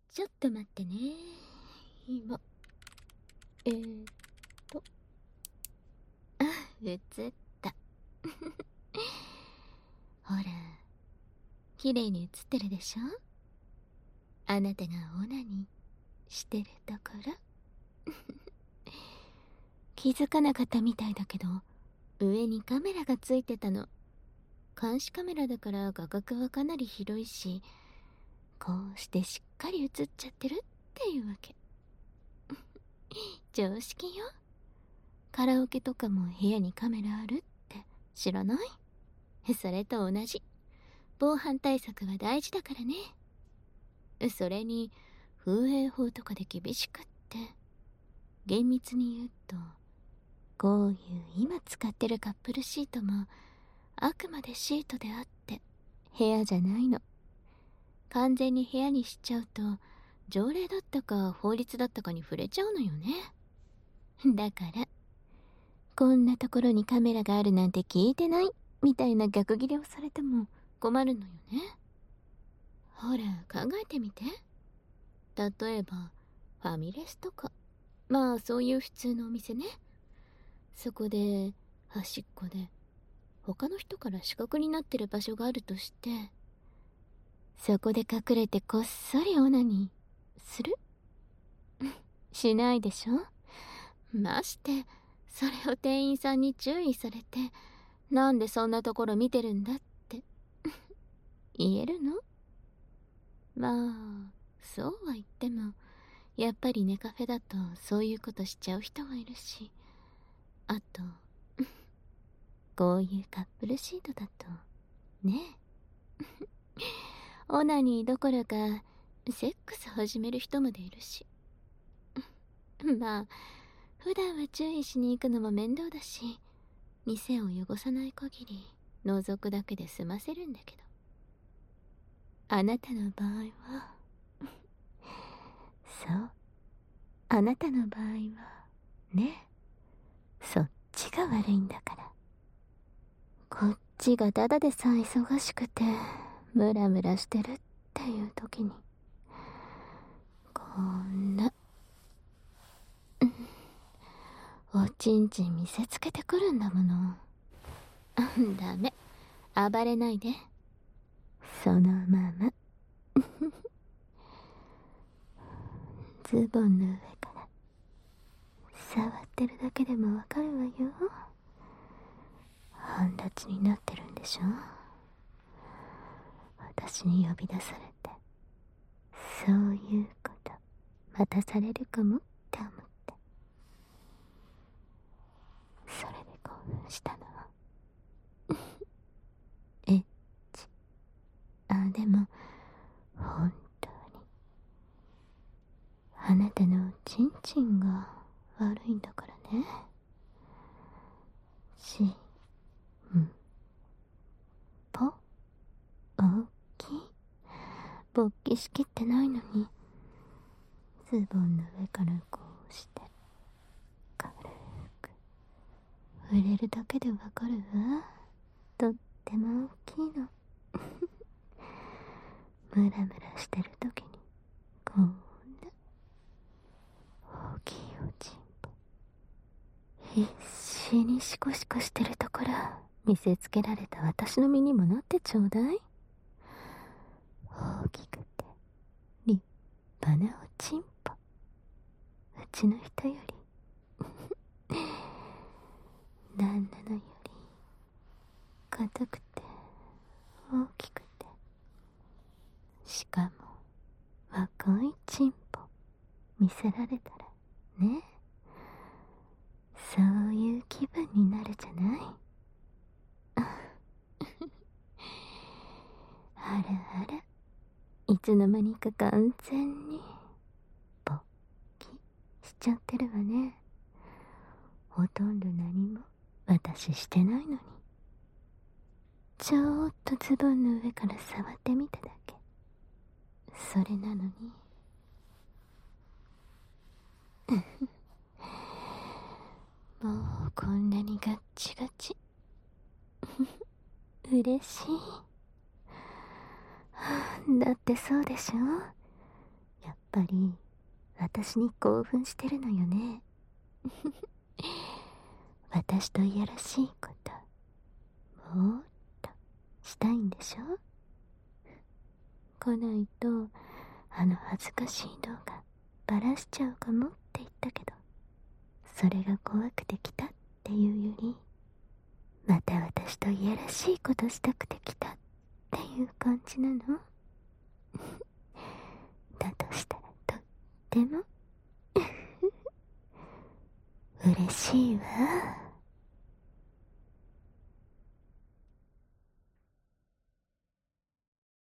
ちょっと待ってね。今、えーっと、あ、映った。ほら、綺麗に映ってるでしょ？あなたがオナニーしてるところ。気づかなかったみたいだけど、上にカメラがついてたの。監視カメラだから画角はかなり広いし、こうしてしっかり映っちゃってるっていうわけ。常識よ。カラオケとかも部屋にカメラあるって知らない？それと同じ。防犯対策は大事だからね。それに風営法とかで厳しくって、厳密に言うと、こういう今使ってるカップルシートもあくまでシートであって部屋じゃないの。完全に部屋にしちゃうと条例だったか法律だったかに触れちゃうのよね。だからこんなところにカメラがあるなんて聞いてないみたいな逆ギレをされても困るのよね。ほら考えてみて。例えばファミレスとか、まあそういう普通のお店ね。そこで端っこで他の人から死角になってる場所があるとして、そこで隠れてこっそりオナニーする？しないでしょ。ましてそれを店員さんに注意されて、なんでそんなところ見てるんだって言えるの？まあそうは言ってもやっぱりネカフェだとそういうことしちゃう人はいるし、あとこういうカップルシートだとね。オナニーどころかセックス始める人までいるし。まあ普段は注意しに行くのも面倒だし、店を汚さない限り覗くだけで済ませるんだけど、あなたの場合はそう、あなたの場合はね、そっちが悪いんだから。こっちがただでさえ忙しくてムラムラしてるっていう時にこんなおちんちん見せつけてくるんだもの。ダメ、暴れないで。そのままズボンの上から触ってるだけでもわかるわよ。半立ちになってるんでしょ。私に呼び出されて、そういうことまたされるかもって思って、それで興奮したの。エッチ。でも本当にあなたのチンチンが悪いんだからね。しんぽ大きい。勃起しきってないのにズボンの上からこうして軽く触れるだけでわかるわ。とっても大きいの。ムラムラしてる時にこんな大きいおちんぽ必死にシコシコしてるところ見せつけられた私の身にもなってちょうだい。大きくて立派なおちんぽ、うちの人より旦那のより硬くて大きくて、しかも若いチンポ見せられたらね、そういう気分になるじゃない。あらあら、いつの間にか完全に勃起しちゃってるわね。ほとんど何も私してないのに、ちょっとズボンの上から触ってみただけ。それなのにもうこんなにガッチガチ。嬉しい。だってそうでしょ。やっぱり私に興奮してるのよね。私といやらしいこともっとしたいんでしょ。来ないとあの恥ずかしい動画バラしちゃうかもって言ったけど、それが怖くて来たっていうより、また私といやらしいことしたくて来たっていう感じなの。だとしたらとっても嬉しいわ。